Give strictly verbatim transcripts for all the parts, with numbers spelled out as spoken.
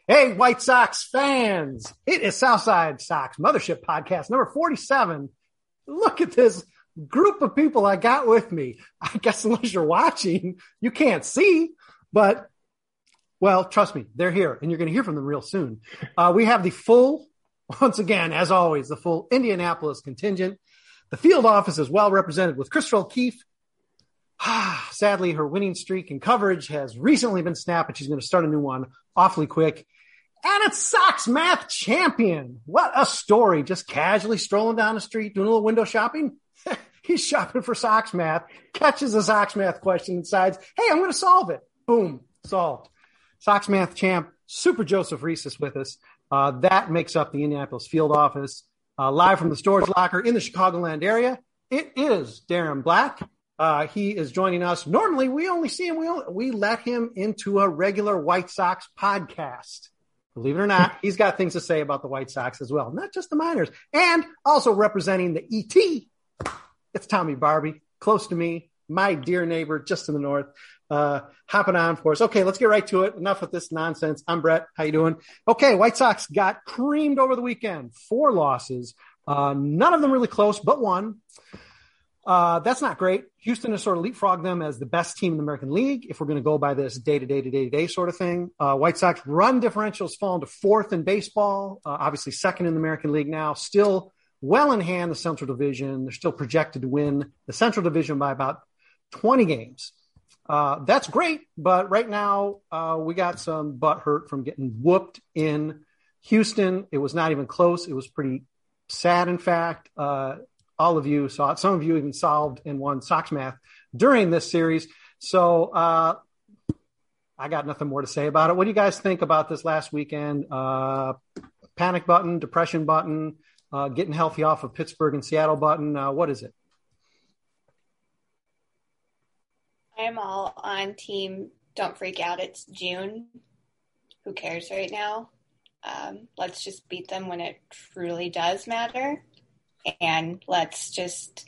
Hey, White Sox fans, it is Southside Sox Mothership Podcast number forty-seven. Look at this group of people I got with me. I guess unless you're watching, you can't see, but, well, trust me, they're here, and you're going to hear from them real soon. Uh, we have the full, once again, as always, the full Indianapolis contingent. The field office is well represented with Crystal O'Keefe. Sadly, her winning streak in coverage has recently been snapped, and she's going to start a new one awfully quick. And it's Sox Math Champion. What a story. Just casually strolling down the street, doing a little window shopping. He's shopping for Sox Math, catches a Sox Math question and decides, hey, I'm going to solve it. Boom, solved. Sox Math Champ, Super Joseph Reese is with us. Uh, that makes up the Indianapolis field office. Uh, live from the storage locker in the Chicagoland area, it is Darren Black. Uh, he is joining us. Normally, we only see him, we, only, we let him into a regular White Sox podcast. Believe it or not, he's got things to say about the White Sox as well, not just the minors. And also representing the E T, it's Tommy Barbie, close to me, my dear neighbor just to the north, uh, hopping on for us. Okay, let's get right to it. Enough with this nonsense. I'm Brett. How you doing? Okay, White Sox got creamed over the weekend. Four losses. Uh, none of them really close, but one. Uh, that's not great. Houston has sort of leapfrogged them as the best team in the American League, if we're going to go by this day-to-day to day-to-day sort of thing. Uh, White Sox run differential has fallen to fourth in baseball, uh, obviously second in the American League now, still well in hand the Central Division. They're still projected to win the Central Division by about twenty games. Uh, that's great, but right now uh, we got some butt hurt from getting whooped in Houston. It was not even close. It was pretty sad, in fact. Uh, All of you saw it. Some of you even solved and won Sox Math during this series. So uh, I got nothing more to say about it. What do you guys think about this last weekend? Uh, panic button, depression button, uh, getting healthy off of Pittsburgh and Seattle button. Uh, what is it? I'm all on team don't freak out. It's June. Who cares right now? Um, let's just beat them when it truly does matter. And let's just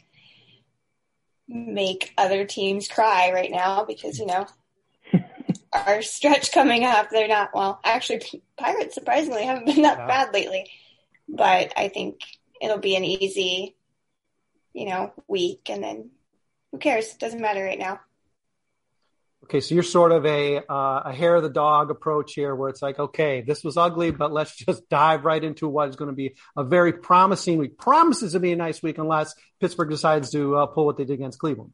make other teams cry right now because, you know, our stretch coming up, they're not, well, actually, Pirates surprisingly haven't been that wow. bad lately. But I think it'll be an easy, you know, week. And then who cares? Doesn't matter right now. Okay, so you're sort of a uh, a hair of the dog approach here where it's like, okay, this was ugly, but let's just dive right into what is going to be a very promising week. Promises to be a nice week unless Pittsburgh decides to uh, pull what they did against Cleveland.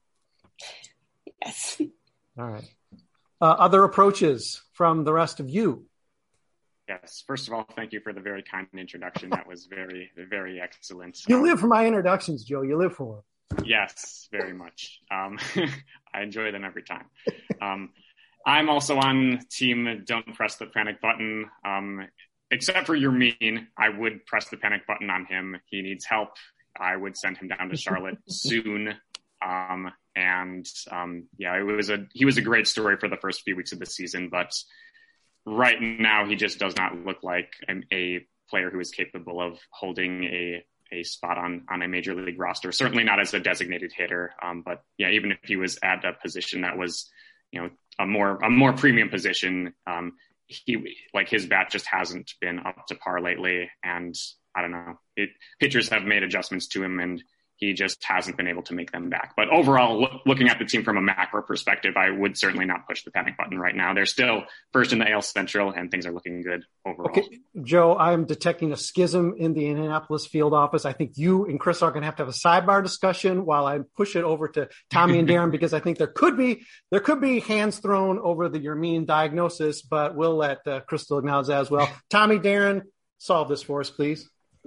Yes. All right. Uh, other approaches from the rest of you? Yes. First of all, thank you for the very kind introduction. That was very, very excellent. You um, live for my introductions, Joe. You live for them. Yes, very much. Um, I enjoy them every time. Um, I'm also on team don't press the panic button. Um, except for Yermin, I would press the panic button on him. He needs help. I would send him down to Charlotte soon. Um, and um, yeah, it was a he was a great story for the first few weeks of the season, but right now he just does not look like a, a player who is capable of holding a a spot on, on a major league roster, certainly not as a designated hitter. Um, but yeah, even if he was at a position that was, you know, a more, a more premium position, um, he, like his bat just hasn't been up to par lately. And I don't know, it, pitchers have made adjustments to him and he just hasn't been able to make them back. But overall, look, looking at the team from a macro perspective, I would certainly not push the panic button right now. They're still first in the A L Central and things are looking good overall. Okay, Joe, I'm detecting a schism in the Indianapolis field office. I think you and Chris are going to have to have a sidebar discussion while I push it over to Tommy and Darren, because I think there could be, there could be hands thrown over the Yermin diagnosis, but we'll let uh, Crystal acknowledge that as well. Tommy, Darren, solve this for us, please.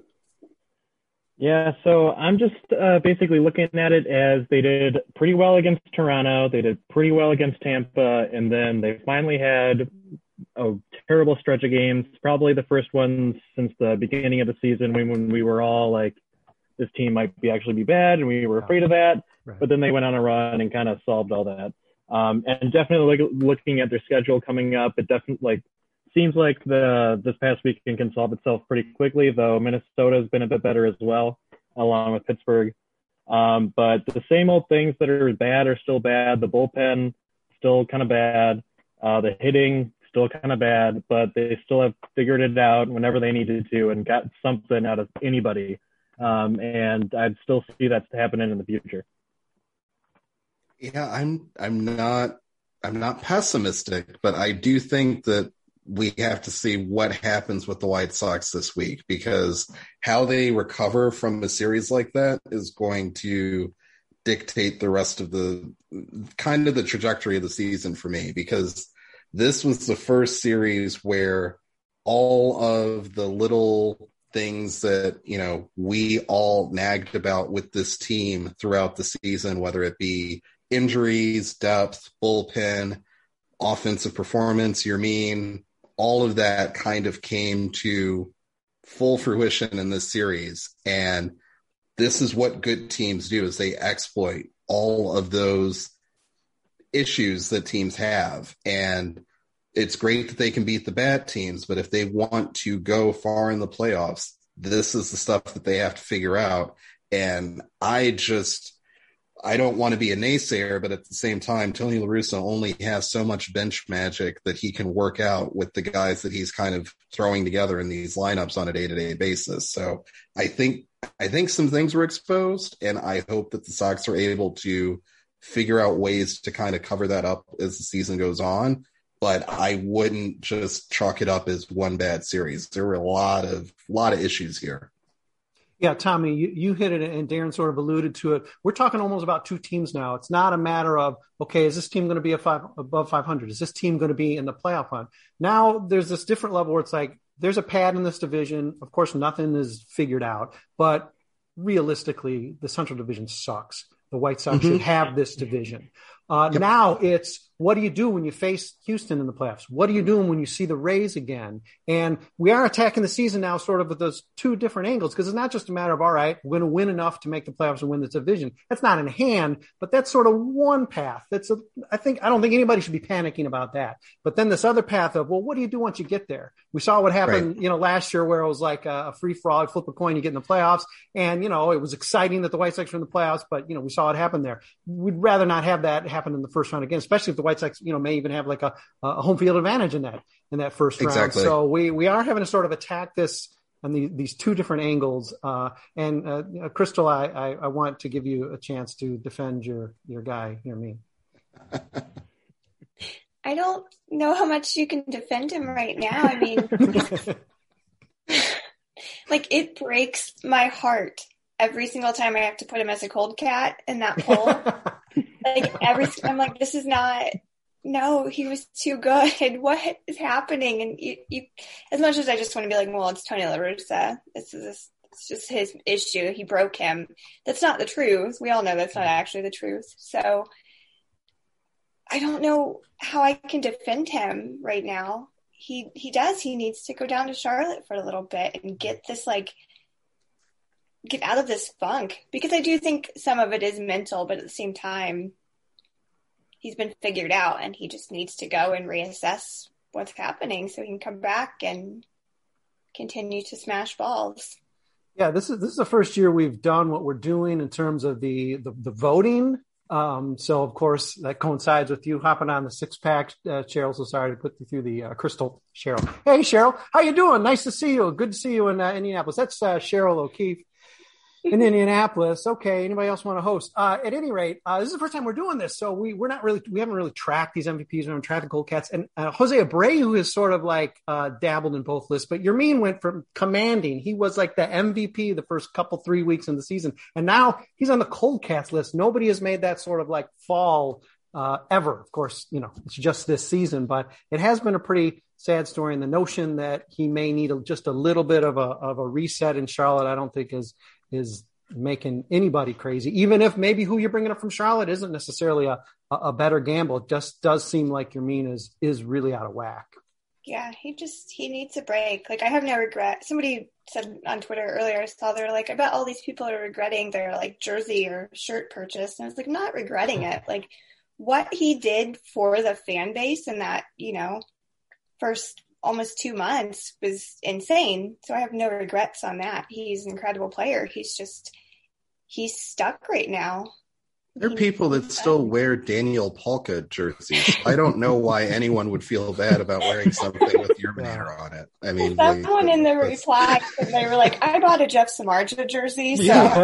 Yeah, so I'm just uh, basically looking at it as they did pretty well against Toronto, they did pretty well against Tampa, and then they finally had a terrible stretch of games, probably the first ones since the beginning of the season when, when we were all like, this team might be actually be bad, and we were afraid of that, right. But then they went on a run and kind of solved all that. Um, and definitely like, looking at their schedule coming up, it definitely like seems like the this past weekend can solve itself pretty quickly, though Minnesota has been a bit better as well, along with Pittsburgh. Um, but the same old things that are bad are still bad. The bullpen still kind of bad. Uh, the hitting still kind of bad, but they still have figured it out whenever they needed to and got something out of anybody. Um, and I'd still see that happening in the future. Yeah, I'm I'm not I'm not pessimistic, but I do think that we have to see what happens with the White Sox this week, because how they recover from a series like that is going to dictate the rest of the kind of the trajectory of the season for me, because this was the first series where all of the little things that, you know, we all nagged about with this team throughout the season, whether it be injuries, depth, bullpen, offensive performance, Yermin, all of that kind of came to full fruition in this series. And this is what good teams do, is they exploit all of those issues that teams have. And it's great that they can beat the bad teams, but if they want to go far in the playoffs, this is the stuff that they have to figure out. And I just, I don't want to be a naysayer, but at the same time, Tony La Russa only has so much bench magic that he can work out with the guys that he's kind of throwing together in these lineups on a day-to-day basis. So I think I think some things were exposed, and I hope that the Sox are able to figure out ways to kind of cover that up as the season goes on. But I wouldn't just chalk it up as one bad series. There were a lot of lot of issues here. Yeah, Tommy, you, you hit it, and Darren sort of alluded to it. We're talking almost about two teams now. It's not a matter of, okay, is this team going to be a five, above five hundred? Is this team going to be in the playoff hunt? Now there's this different level where it's like, there's a pad in this division. Of course, nothing is figured out, but realistically, the Central Division sucks. The White Sox mm-hmm. should have this division. Uh, yep. Now it's, what do you do when you face Houston in the playoffs? What are you doing when you see the Rays again? And we are attacking the season now sort of with those two different angles, because it's not just a matter of, all right, we're going to win enough to make the playoffs and win the division. That's not in hand, but that's sort of one path. That's a, I think, I don't think anybody should be panicking about that. But then this other path of, well, what do you do once you get there? We saw what happened, right. you know, last year where it was like a free for all, flip a coin, you get in the playoffs. And, you know, it was exciting that the White Sox were in the playoffs, but, you know, we saw it happen there. We'd rather not have that happen in the first round again, especially if the White Sox, you know, may even have like a, a home field advantage in that, in that first round. Exactly. So we, we are having to sort of attack this on the, these two different angles. Uh, and, uh, Crystal, I, I, I want to give you a chance to defend your, your guy, Yermin. I don't know how much you can defend him right now. I mean, like, it breaks my heart every single time I have to put him as a cold cat in that poll. Like, every, I'm like, this is not, no, he was too good. What is happening? And you, you, as much as I just want to be like, well, it's Tony La Russa. This is, it's just his issue. He broke him. That's not the truth. We all know that's not actually the truth. So I don't know how I can defend him right now. He, he does. He needs to go down to Charlotte for a little bit and get this, like, get out of this funk, because I do think some of it is mental, but at the same time, he's been figured out and he just needs to go and reassess what's happening so he can come back and continue to smash balls. Yeah, this is this is the first year we've done what we're doing in terms of the the, the voting. Um, so of course that coincides with you hopping on the six pack, uh, Cheryl. So sorry to put you through the uh, Crystal, Cheryl. Hey, Cheryl, how you doing? Nice to see you. Good to see you in uh, Indianapolis. That's uh, Cheryl O'Keefe in Indianapolis. Okay. Anybody else want to host? Uh, at any rate, uh, this is the first time we're doing this. So we, we're not really, we haven't really tracked these M V Ps. We haven't tracked the Cold Cats. And uh, Jose Abreu has sort of like uh, dabbled in both lists, but Yermin went from commanding. He was like the M V P the first couple, three weeks in the season. And now he's on the Cold Cats list. Nobody has made that sort of like fall uh, ever. Of course, you know, it's just this season, but it has been a pretty sad story. And the notion that he may need a, just a little bit of a, of a reset in Charlotte, I don't think is, is making anybody crazy, even if maybe who you're bringing up from Charlotte isn't necessarily a, a better gamble. It just does seem like Yermin is, is really out of whack. Yeah, he just, he needs a break. Like, I have no regret. Somebody said on Twitter earlier, I saw they're like, I bet all these people are regretting their like jersey or shirt purchase. And I was like, I'm not regretting it. Like, what he did for the fan base in that, you know, first almost two months was insane. So I have no regrets on that. He's an incredible player. He's just, he's stuck right now. There are people that still wear Daniel Polka jerseys. I don't know why anyone would feel bad about wearing something with your banner on it. I mean, someone like, in the reply, they were like, "I bought a Jeff Samardzija jersey." So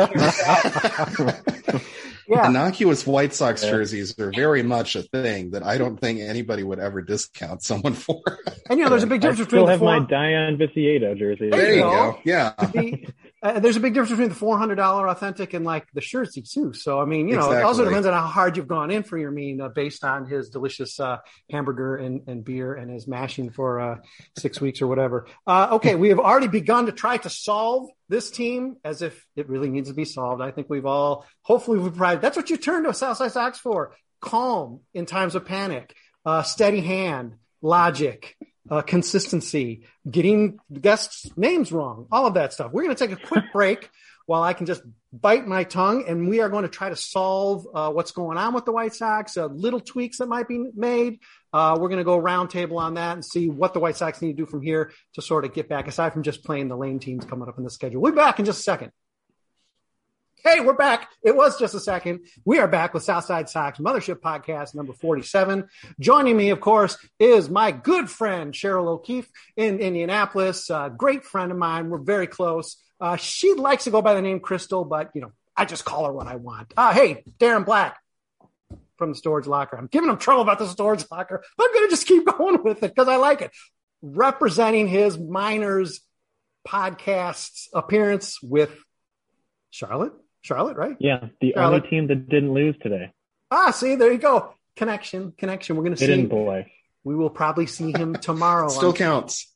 yeah. Yeah. Innocuous White Sox jerseys are very much a thing that I don't think anybody would ever discount someone for. And you know, there's a big difference I between still have the four... my Dion Viciedo jersey. There, there you go. go. Yeah. The, uh, there's a big difference between the four hundred dollars authentic and like the shirtsy too. So, I mean, you know, exactly. It also depends on how hard you've gone in for your mean uh, based on his delicious uh, hamburger and, and beer and his mashing for uh, six weeks or whatever. Uh, okay. We have already begun to try to solve this team as if it really needs to be solved. I think we've all, hopefully we've provided, that's what you turn to Southside Sox for. Calm in times of panic, uh, steady hand, logic, uh, consistency, getting guests' names wrong, all of that stuff. We're going to take a quick break while I can just bite my tongue, and we are going to try to solve uh, what's going on with the White Sox, uh, little tweaks that might be made. Uh, we're going to go round table on that and see what the White Sox need to do from here to sort of get back, aside from just playing the lane teams coming up in the schedule. We'll be back in just a second. Hey, we're back. It was just a second. We are back with Southside Sox Mothership Podcast number forty-seven. Joining me, of course, is my good friend, Cheryl O'Keefe in Indianapolis. A great friend of mine. We're very close. Uh, she likes to go by the name Crystal, but, you know, I just call her what I want. Uh, hey, Darren Black from the Storage Locker. I'm giving him trouble about the Storage Locker, but I'm going to just keep going with it because I like it. Representing his Miners podcast appearance with Charlotte. Charlotte, right? Yeah, the Charlotte. Only team that didn't lose today. Ah, see, there you go. Connection, connection. We're going to see. They didn't play. We will probably see him tomorrow. Still on... counts.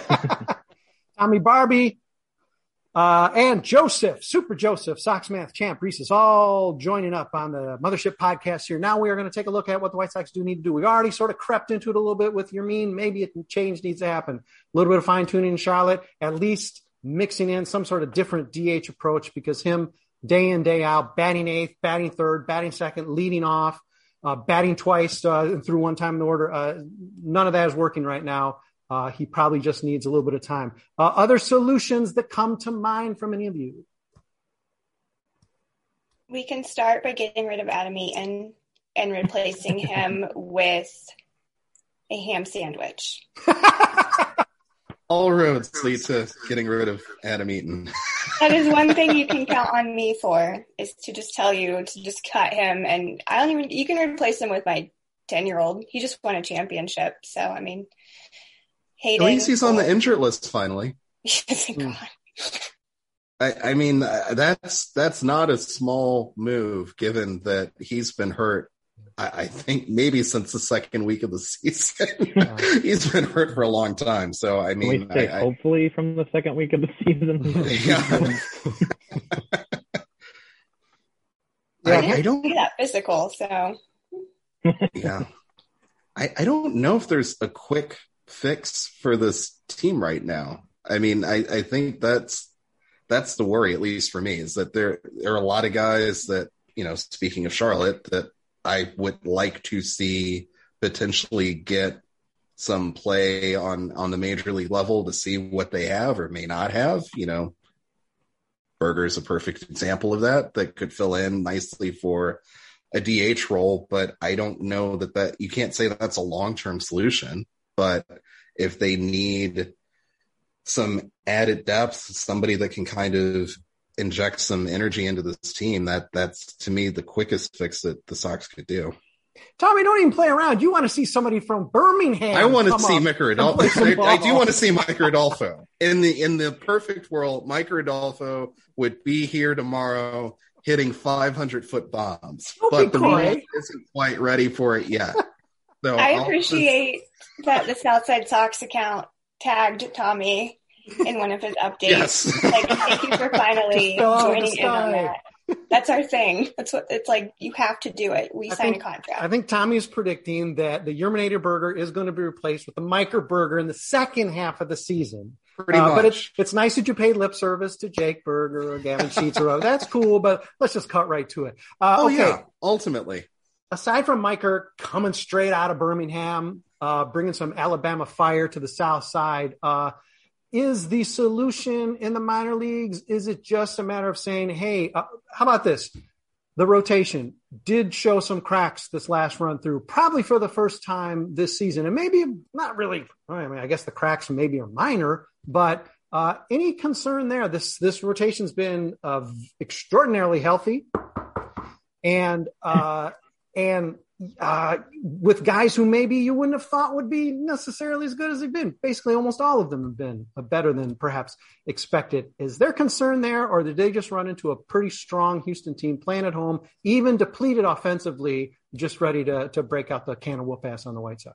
Tommy Barbie uh, and Joseph, Super Joseph, Sox Math Champ, Reese's, all joining up on the Mothership Podcast here. Now we are going to take a look at what the White Sox do need to do. We already sort of crept into it a little bit with your mean. Maybe a change needs to happen. A little bit of fine tuning in Charlotte, at least mixing in some sort of different D H approach because him day in, day out, batting eighth, batting third, batting second, leading off, uh, batting twice uh, through one time in the order. Uh, none of that is working right now. Uh, he probably just needs a little bit of time. Uh, other solutions that come to mind from any of you? We can start by getting rid of Adam Eaton and replacing him with a ham sandwich. All roads lead to getting rid of Adam Eaton. That is one thing you can count on me for, is to just tell you to just cut him. And I don't even, you can replace him with my ten-year-old. He just won a championship. So, I mean, hating. At least he's on the injured list finally. Thank God. I, I mean, that's, that's not a small move given that he's been hurt. I think maybe since the second week of the season. He's been hurt for a long time. So, I mean, Can we say I, hopefully from the second week of the season. Yeah. yeah, I, I don't see that physical. So, yeah, I, I don't know if there's a quick fix for this team right now. I mean, I, I think that's that's the worry, at least for me, is that there there are a lot of guys that, you know, speaking of Charlotte, that I would like to see potentially get some play on, on the major league level to see what they have or may not have. You know, Berger is a perfect example of that, that could fill in nicely for a D H role, but I don't know that that you can't say that that's a long-term solution. But if they need some added depth, somebody that can kind of inject some energy into this team, that that's to me the quickest fix that the Sox could do. Tommy, don't even play around. You want to see somebody from Birmingham. I want to see Mike Rodolfo. I, I do want to see Mike Rodolfo. In the in the perfect world, Mike Rodolfo would be here tomorrow hitting five hundred foot bombs. Don't but the coy. world isn't quite ready for it yet. So I appreciate just... that the Southside Sox account tagged Tommy in one of his updates. Yes. Like, thank you for finally joining in on that. That's our thing. That's what it's like. You have to do it. We I sign think, a contract. I think Tommy is predicting that the Yerminator burger is going to be replaced with the Miker burger in the second half of the season. Pretty uh, much. But it's, it's nice that you paid lip service to Jake Berger or Gavin Sheets or that's cool, but let's just cut right to it. Uh, oh, okay. yeah. Ultimately. Aside from Miker coming straight out of Birmingham, uh, bringing some Alabama fire to the South Side, uh, is the solution in the minor leagues? Is it just a matter of saying, hey, uh, how about this? The rotation. did show some cracks this last run through, probably for the first time this season. And maybe not really, I mean, I guess the cracks maybe are minor, but uh, any concern there? This, this rotation's been uh, extraordinarily healthy. And, uh, and, uh, with guys who maybe you wouldn't have thought would be necessarily as good as they've been. Basically, almost all of them have been better than perhaps expected. Is there concern there, or did they just run into a pretty strong Houston team playing at home, even depleted offensively, just ready to, to break out the can of whoop ass on the White Sox?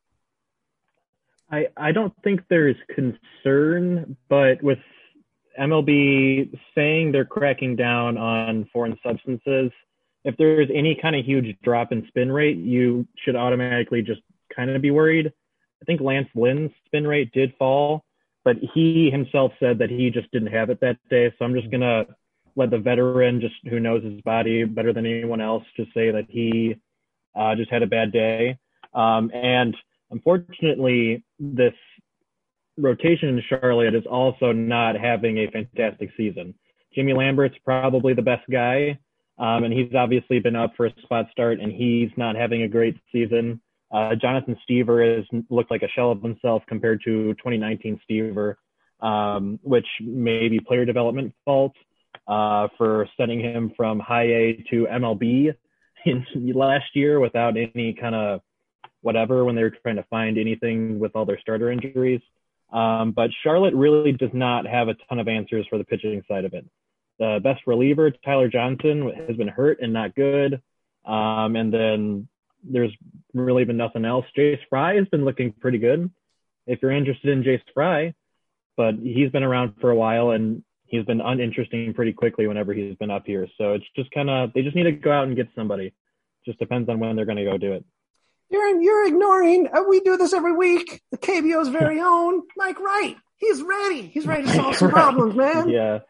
I, I don't think there's concern, but with M L B saying they're cracking down on foreign substances, if there's any kind of huge drop in spin rate, you should automatically just kind of be worried. I think Lance Lynn's spin rate did fall, but he himself said that he just didn't have it that day. So I'm just going to let the veteran, just who knows his body better than anyone else, just say that he uh, just had a bad day. Um, and unfortunately, this rotation in Charlotte is also not having a fantastic season. Jimmy Lambert's probably the best guy. Um, and he's obviously been up for a spot start, and he's not having a great season. Uh, Jonathan Stever has looked like a shell of himself compared to twenty nineteen Stever, um, which may be player development fault uh, for sending him from high A to M L B in last year without any kind of whatever when they were trying to find anything with all their starter injuries. Um, but Charlotte really does not have a ton of answers for the pitching side of it. The best reliever, Tyler Johnson, has been hurt and not good. Um, and then there's really been nothing else. Jace Fry has been looking pretty good, if you're interested in Jace Fry. But he's been around for a while, and he's been uninteresting pretty quickly whenever he's been up here. So it's just kind of, they just need to go out and get somebody. Just depends on when they're going to go do it. You're, you're ignoring, uh, we do this every week, the K B O's very own Mike Wright. He's ready. He's ready to solve some problems, man. Yeah.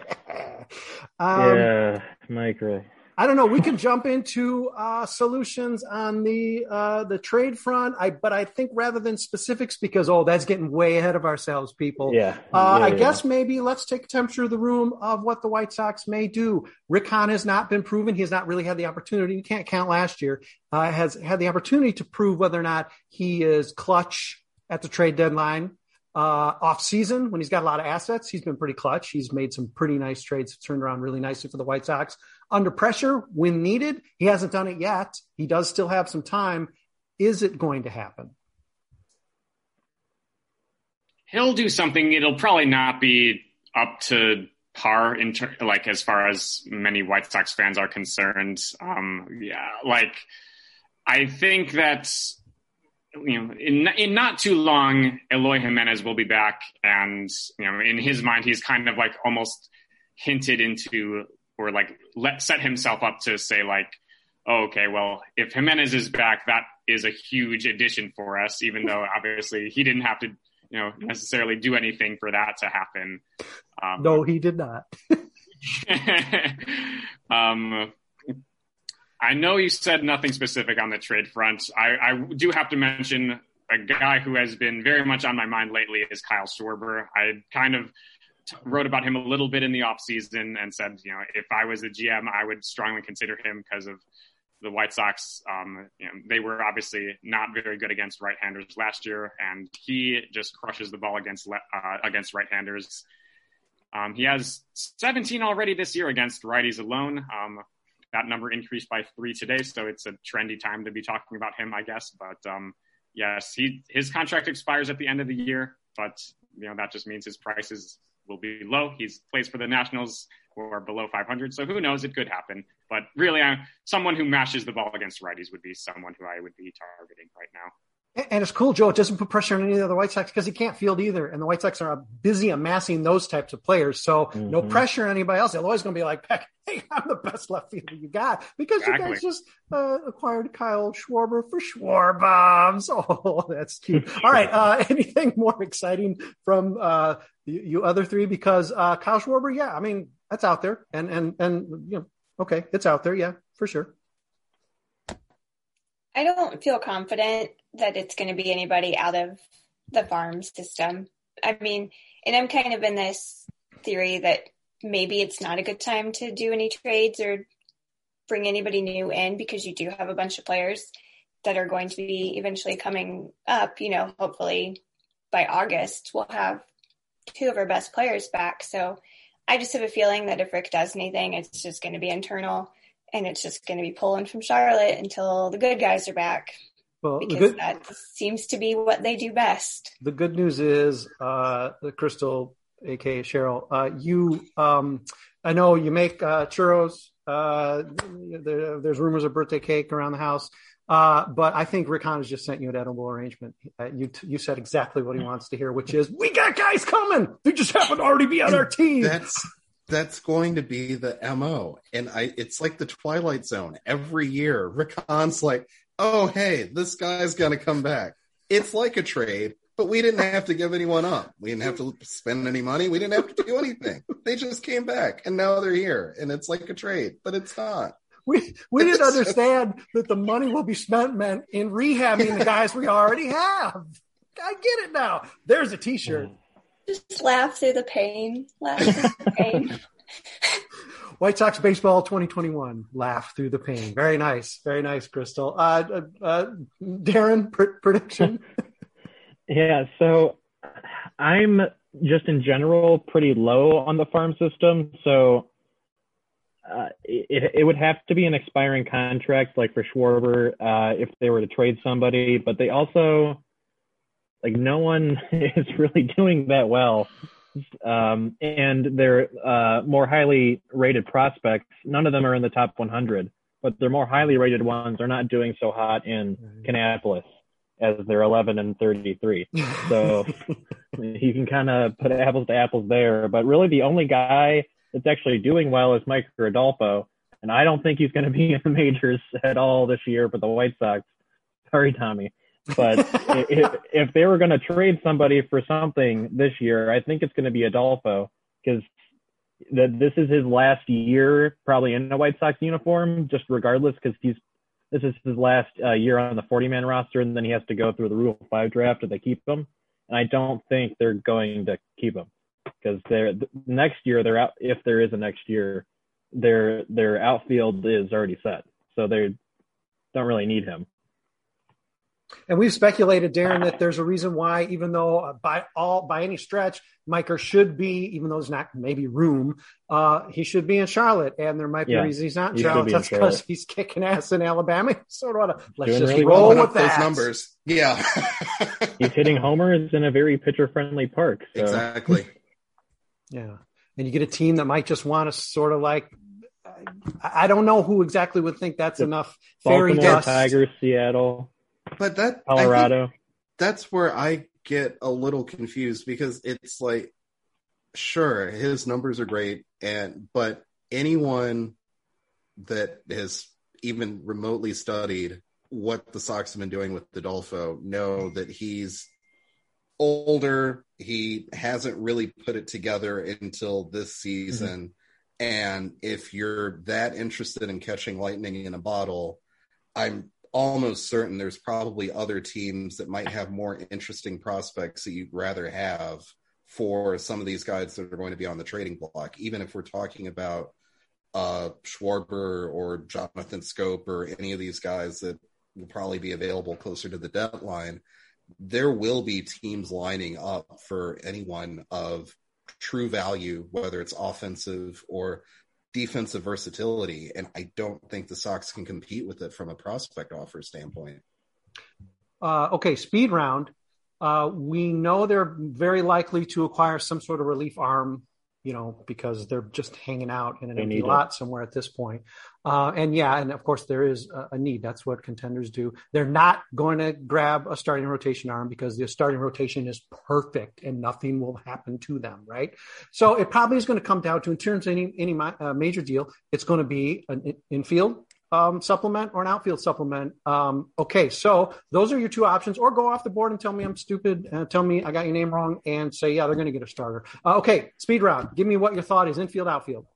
um, yeah, Mike Wright. I don't know. We can jump into uh, solutions on the uh, the trade front, I, but I think rather than specifics, because, oh, that's getting way ahead of ourselves, people. Yeah. Uh, yeah I yeah. guess maybe let's take a temperature of the room of what the White Sox may do. Rick Hahn has not been proven. He has not really had the opportunity. You can't count last year. Uh, has had the opportunity to prove whether or not he is clutch at the trade deadline. Uh, off season, when he's got a lot of assets, he's been pretty clutch. He's made some pretty nice trades, turned around really nicely for the White Sox. Under pressure, when needed, he hasn't done it yet. He does still have some time. Is it going to happen? He'll do something. It'll probably not be up to par in ter- like as far as many White Sox fans are concerned. Um, yeah, like I think that. You know, in in not too long, Eloy Jimenez will be back, and you know, in his mind, he's kind of like almost hinted into, or like let set himself up to say like, oh, okay, well, if Jimenez is back, that is a huge addition for us, even though obviously he didn't have to, you know, necessarily do anything for that to happen. Um, no, he did not. um. I know you said nothing specific on the trade front. I, I do have to mention a guy who has been very much on my mind lately is Kyle Schwarber. I kind of t- wrote about him a little bit in the offseason and said, you know, if I was a G M, I would strongly consider him because of the White Sox. Um, you know, they were obviously not very good against right-handers last year, and he just crushes the ball against le- uh, against right-handers. Um, he has seventeen already this year against righties alone. Um, That number increased by three today, so it's a trendy time to be talking about him, I guess. But um, yes, he his contract expires at the end of the year, but you know that just means his prices will be low. He plays for the Nationals, who are below five hundred, so who knows? It could happen. But really, uh, someone who mashes the ball against righties would be someone who I would be targeting right now. And it's cool, Joe. It doesn't put pressure on any of the other White Sox because he can't field either. And the White Sox are busy amassing those types of players. So mm-hmm. no pressure on anybody else. They're always going to be like, hey, I'm the best left fielder you got because exactly. You guys just uh, acquired Kyle Schwarber for Schwarbombs. Oh, that's cute. All right. Uh, anything more exciting from uh, you, you other three? Because uh, Kyle Schwarber, yeah, I mean, that's out there. And, and, and, you know, okay, it's out there. Yeah, for sure. I don't feel confident that it's going to be anybody out of the farm system. I mean, and I'm kind of in this theory that maybe it's not a good time to do any trades or bring anybody new in because you do have a bunch of players that are going to be eventually coming up. You know, hopefully by August, we'll have two of our best players back. So I just have a feeling that if Rick does anything, it's just going to be internal, and it's just going to be pulling from Charlotte until the good guys are back. Well, because good, that seems to be what they do best. The good news is, uh, Crystal, A K A Cheryl, uh, you, um, I know you make uh, churros. Uh, there, there's rumors of birthday cake around the house. Uh, but I think Rick Hahn has just sent you an edible arrangement. Uh, you you said exactly what he wants to hear, which is, we got guys coming. They just happen to already be on our team. That's that's going to be the M O. And I it's like the Twilight Zone. Every year, Rick Hahn's like, oh, hey, this guy's going to come back. It's like a trade, but we didn't have to give anyone up. We didn't have to spend any money. We didn't have to do anything. They just came back, and now they're here. And it's like a trade, but it's not. We we didn't understand that the money will be spent meant in rehabbing the guys we already have. I get it now. There's a T-shirt. Just laugh through the pain. Laugh through the pain. White Sox baseball twenty twenty-one. Laugh through the pain. Very nice. Very nice, Crystal. Uh, uh, uh, Darren, pr- prediction? Yeah, so I'm just in general pretty low on the farm system. So uh, it, it would have to be an expiring contract, like for Schwarber, uh, if they were to trade somebody. But they also, like, no one is really doing that well. Um, and they're uh, more highly rated prospects. None of them are in the top one hundred, but their more highly rated ones are not doing so hot in Kannapolis, as they're eleven and thirty-three. So you can kind of put apples to apples there. But really the only guy that's actually doing well is Mike Rodolfo. And I don't think he's going to be in the majors at all this year for the White Sox. Sorry, Tommy. But if, if they were going to trade somebody for something this year, I think it's going to be Adolfo, because this is his last year probably in a White Sox uniform, just regardless, because he's this is his last uh, year on the forty-man roster, and then he has to go through the Rule five draft if they keep him. And I don't think they're going to keep him, because they're next year they're out. If there is a next year, their their outfield is already set, so they don't really need him. And we've speculated, Darren, that there's a reason why, even though uh, by all by any stretch, Miker should be, even though there's not maybe room, uh, he should be in Charlotte. And there might be yeah, a reason he's not in he Charlotte. That's because he's kicking ass in Alabama. Sort of, let's Doing just really roll well with that. Those numbers. Yeah. He's hitting homers in a very pitcher-friendly park. So. Exactly. Yeah. And you get a team that might just want to sort of like, I, I don't know who exactly would think that's the enough fairy Baltimore dust. Tigers, Seattle. But that Colorado. That's where I get a little confused, because it's like, sure, his numbers are great, and but anyone that has even remotely studied what the Sox have been doing with Adolfo know that he's older. He hasn't really put it together until this season. Mm-hmm. And if you're that interested in catching lightning in a bottle, I'm almost certain there's probably other teams that might have more interesting prospects that you'd rather have for some of these guys that are going to be on the trading block. Even if we're talking about uh, Schwarber or Jonathan Scope or any of these guys that will probably be available closer to the deadline, there will be teams lining up for anyone of true value, whether it's offensive or defensive versatility, and I don't think the Sox can compete with it from a prospect offer standpoint. Uh, okay, speed round. Uh, we know they're very likely to acquire some sort of relief arm, you know, because they're just hanging out in an they empty lot somewhere at this point. Uh, and yeah, and of course there is a, a need. That's what contenders do. They're not going to grab a starting rotation arm because the starting rotation is perfect and nothing will happen to them, right? So it probably is going to come down to, in terms of any, any uh, major deal, it's going to be an infield um, supplement or an outfield supplement. Um, okay, so those are your two options, or go off the board and tell me I'm stupid, uh, tell me I got your name wrong, and say, yeah, they're going to get a starter. Uh, okay, speed round. Give me what your thought is, infield, outfield.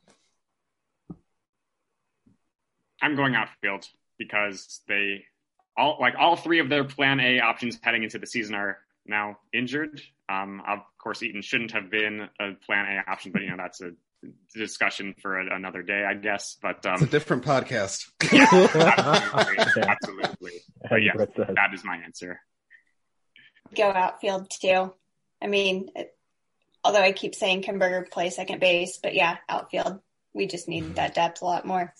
I'm going outfield because they all like all three of their plan A options heading into the season are now injured. Um, of course, Eaton shouldn't have been a plan A option, but you know that's a discussion for a, another day, I guess. But um, it's a different podcast. absolutely, absolutely. But yeah, that is my answer. Go outfield too. I mean, it, although I keep saying Kimberger play second base, but yeah, outfield. We just need that depth a lot more.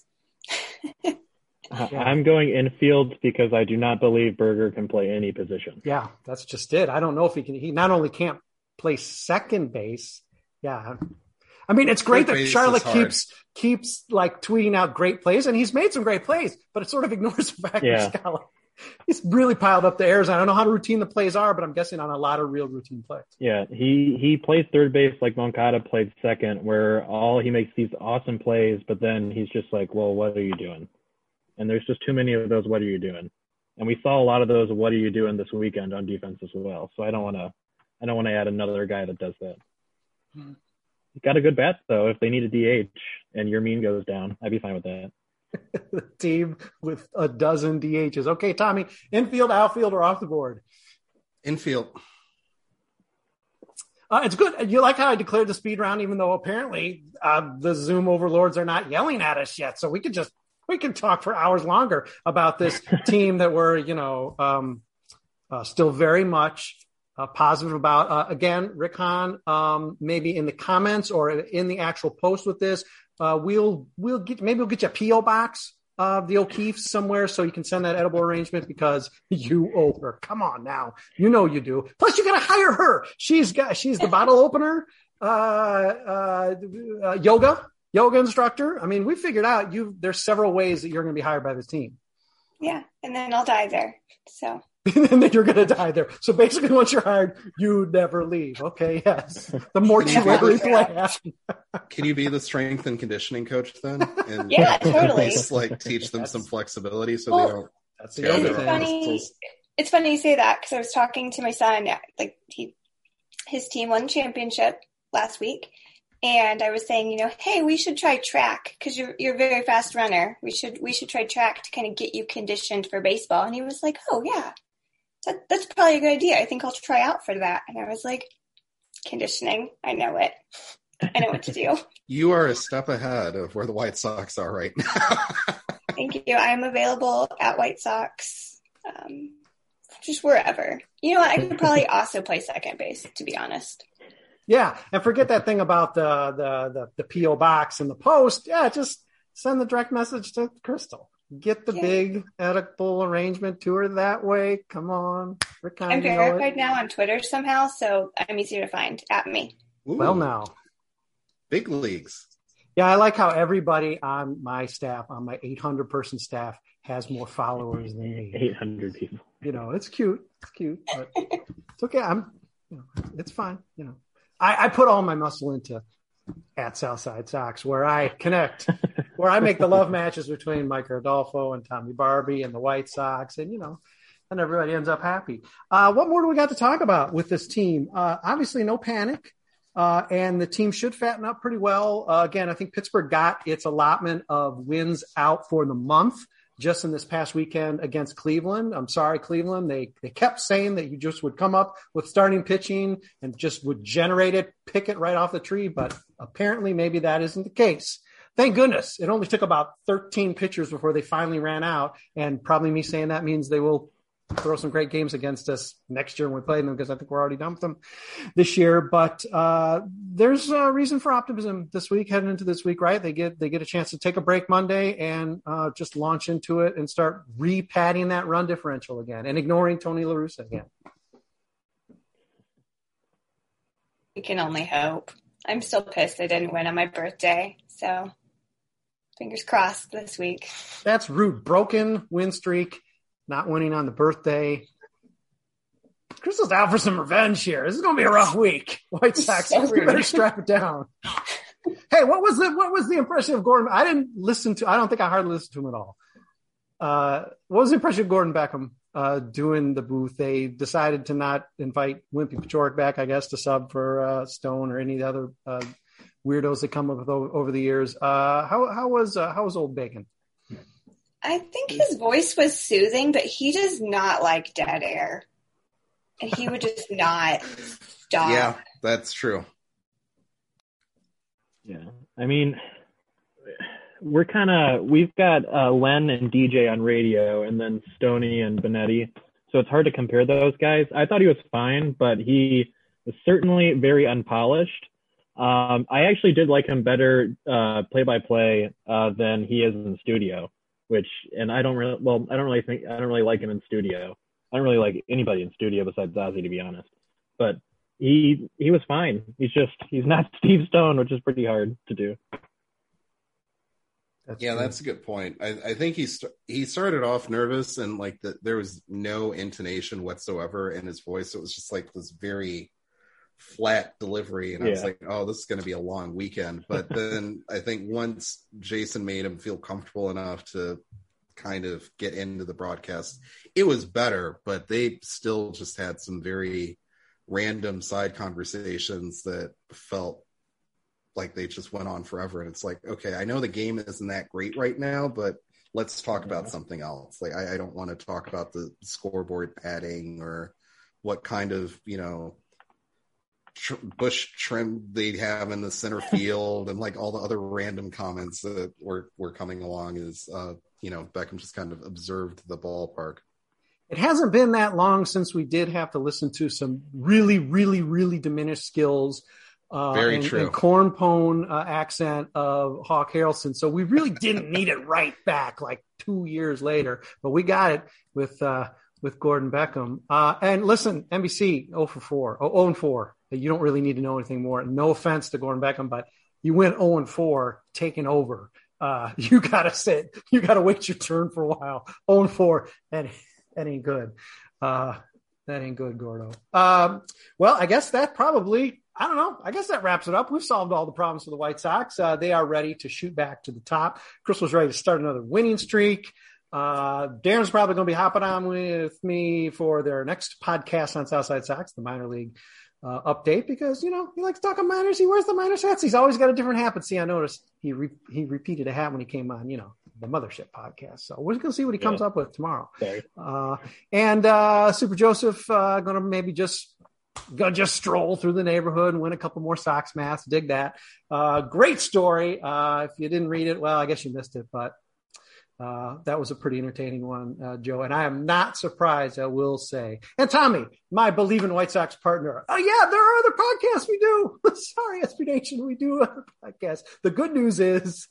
I'm going infield because I do not believe Berger can play any position. Yeah, that's just it. I don't know if he can. He not only can't play second base. Yeah. I mean, it's great that Charlotte keeps keeps like tweeting out great plays, and he's made some great plays, but it sort of ignores the fact yeah. that Scala, he's really piled up the errors. I don't know how routine the plays are, but I'm guessing on a lot of real routine plays. Yeah, he he plays third base like Moncada played second, where all he makes these awesome plays, but then he's just like, well, what are you doing? And there's just too many of those, what are you doing? And we saw a lot of those, what are you doing this weekend on defense as well. So I don't want to, I don't want to add another guy that does that. Hmm. Got a good bat though. If they need a D H and your mean goes down, I'd be fine with that. The team with a dozen D Hs. Okay, Tommy, infield, outfield, or off the board? Infield. Uh, it's good. You like how I declared the speed round, even though apparently uh, the Zoom overlords are not yelling at us yet. So we could just we can talk for hours longer about this team that we're, you know, um, uh, still very much uh, positive about. Uh, again, Rick Hahn, um, maybe in the comments or in the actual post with this, uh, we'll we'll get maybe we'll get you a P O box of the O'Keefe's somewhere so you can send that edible arrangement because you owe her. Come on now, you know you do. Plus, you got to hire her. She's got she's the bottle opener, uh, uh, uh, yoga. Yoga instructor. I mean, we figured out you. There's several ways that you're going to be hired by this team. Yeah, and then I'll die there. So. And then you're going to die there. So basically, once you're hired, you never leave. Okay, yes. The mortuary plan. Can you be the strength and conditioning coach then? And yeah, totally. Just like teach them some flexibility so well, they don't. That's the yoga it's funny. It's funny you say that because I was talking to my son. Like he, his team won the championship last week. And I was saying, you know, hey, we should try track because you're you're a very fast runner. We should we should try track to kind of get you conditioned for baseball. And he was like, oh yeah, that that's probably a good idea. I think I'll try out for that. And I was like, conditioning, I know it. I know what to do. You are a step ahead of where the White Sox are right now. Thank you. I am available at White Sox, um, just wherever. You know what? I could probably also play second base, to be honest. Yeah, and forget that thing about the, the the the P O box and the post. Yeah, just send the direct message to Crystal. Get the yeah. big edible arrangement to her that way. Come on. I'm verified now on Twitter somehow, so I'm easier to find. At me. Ooh. Well, now. Big leagues. Yeah, I like how everybody on my staff, on my eight hundred person staff, has more followers than me. eight hundred people. You know, it's cute. It's cute. But it's okay. I'm, you know, it's fine. You know. I, I put all my muscle into at Southside Sox, where I connect, where I make the love matches between Mike Rodolfo and Tommy Barbie and the White Sox, and you know, and everybody ends up happy. Uh, what more do we got to talk about with this team? Uh, obviously, no panic, uh, and the team should fatten up pretty well. Uh, again, I think Pittsburgh got its allotment of wins out for the month. Just in this past weekend against Cleveland. I'm sorry, Cleveland. They they kept saying that you just would come up with starting pitching and just would generate it, pick it right off the tree, but apparently maybe that isn't the case. Thank goodness. It only took about thirteen pitchers before they finally ran out, and probably me saying that means they will throw some great games against us next year when we play them because I think we're already done with them this year. But uh, there's a reason for optimism this week, heading into this week, right? They get they get a chance to take a break Monday and uh, just launch into it and start re-padding that run differential again and ignoring Tony La Russa again. We can only hope. I'm still pissed I didn't win on my birthday, so fingers crossed this week. That's rude. Broken win streak. Not winning on the birthday. Crystal's out for some revenge here. This is going to be a rough week. White Sox, so we better strap it down. Hey, what was the what was the impression of Gordon? I didn't listen to. I don't think I hardly listened to him at all. Uh, what was the impression of Gordon Beckham uh, doing the booth? They decided to not invite Wimpy Pachoric back, I guess, to sub for uh, Stone or any of the other uh, weirdos that come up with over, over the years. Uh, how how was uh, how was Old Bacon? I think his voice was soothing, but he does not like dead air. And he would just not stop. Yeah, that's true. Yeah. I mean, we're kind of, we've got uh, Len and D J on radio and then Stoney and Benetti. So it's hard to compare those guys. I thought he was fine, but he was certainly very unpolished. Um, I actually did like him better uh, play-by-play uh, than he is in studio, which, and I don't really, well, I don't really think, I don't really like him in studio. I don't really like anybody in studio besides Ozzy, to be honest. But he he was fine. He's just, he's not Steve Stone, which is pretty hard to do. That's yeah, true. That's a good point. I, I think he st- he started off nervous and like the, there was no intonation whatsoever in his voice. It was just like this very flat delivery, and I yeah. was like, oh, this is going to be a long weekend. But then I think once Jason made him feel comfortable enough to kind of get into the broadcast, it was better, but they still just had some very random side conversations that felt like they just went on forever. And it's like, okay, I know the game isn't that great right now, but let's talk about something else. Like, I, I don't want to talk about the scoreboard padding or what kind of, you know, tr- bush trim they have in the center field and like all the other random comments that were, were coming along as, uh, you know, Beckham just kind of observed the ballpark. It hasn't been that long since we did have to listen to some really, really, really diminished skills. Uh, Very and, true. And cornpone uh, accent of Hawk Harrelson. So we really didn't need it right back like two years later, but we got it with uh, with Gordon Beckham. Uh, and listen, N B C oh for four, oh and four. You don't really need to know anything more. No offense to Gordon Beckham, but you went oh and four, taking over. Uh, you gotta sit. You gotta wait your turn for a while. oh and four, that that ain't good. Uh, that ain't good, Gordo. Um, well, I guess that probably. I don't know. I guess that wraps it up. We've solved all the problems for the White Sox. Uh, they are ready to shoot back to the top. Crystal's ready to start another winning streak. Uh, Darren's probably going to be hopping on with me for their next podcast on Southside Sox, the minor league uh, update, because, you know, he likes talking minors. He wears the minors hats. He's always got a different hat. But see, I noticed he re- he repeated a hat when he came on, you know, the Mothership podcast. So we're going to see what he comes yeah. up with tomorrow. Okay. Uh, and uh, Super Joseph uh, going to maybe just Gonna just stroll through the neighborhood and win a couple more Sox masks. Dig that. Uh, great story. Uh, if you didn't read it, well, I guess you missed it, but uh, that was a pretty entertaining one, uh, Joe. And I am not surprised, I will say. And Tommy, my Believe in White Sox partner. Oh, yeah, there are other podcasts we do. Sorry, S B Nation, we do other podcasts. The good news is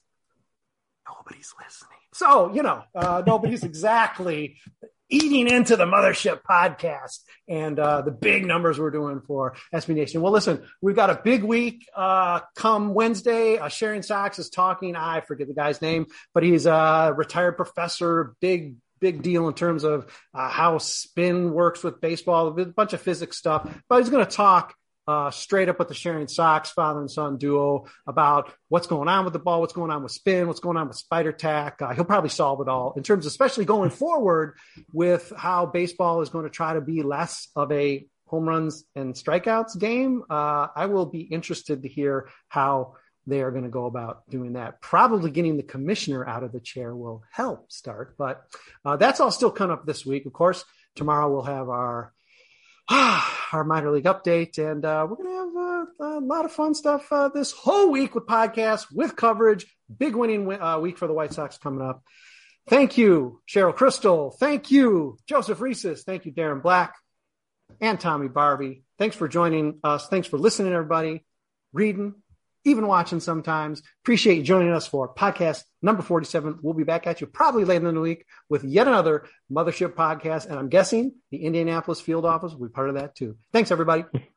nobody's listening. So, you know, uh, nobody's exactly eating into the Mothership podcast and uh, the big numbers we're doing for S B Nation. Well, listen, we've got a big week uh, come Wednesday. Uh, Sharon Sox is talking. I forget the guy's name, but he's a retired professor, big, big deal in terms of uh, how spin works with baseball, a bunch of physics stuff. But he's going to talk Uh, straight up with the Sharon Sox father and son duo about what's going on with the ball, what's going on with spin, what's going on with spider tack. Uh, he'll probably solve it all in terms, especially going forward with how baseball is going to try to be less of a home runs and strikeouts game. Uh, I will be interested to hear how they are going to go about doing that. Probably getting the commissioner out of the chair will help start, but uh, that's all still coming up this week. Of course, tomorrow we'll have our our minor league update, and uh, we're going to have uh, a lot of fun stuff uh, this whole week with podcasts, with coverage. Big winning uh, week for the White Sox coming up. Thank you, Cheryl Crystal. Thank you, Joseph Reeses. Thank you, Darren Black and Tommy Barbie. Thanks for joining us. Thanks for listening, everybody, reading, even watching sometimes. Appreciate you joining us for podcast number forty-seven. We'll be back at you probably later in the week with yet another Mothership podcast. And I'm guessing the Indianapolis field office will be part of that too. Thanks, everybody.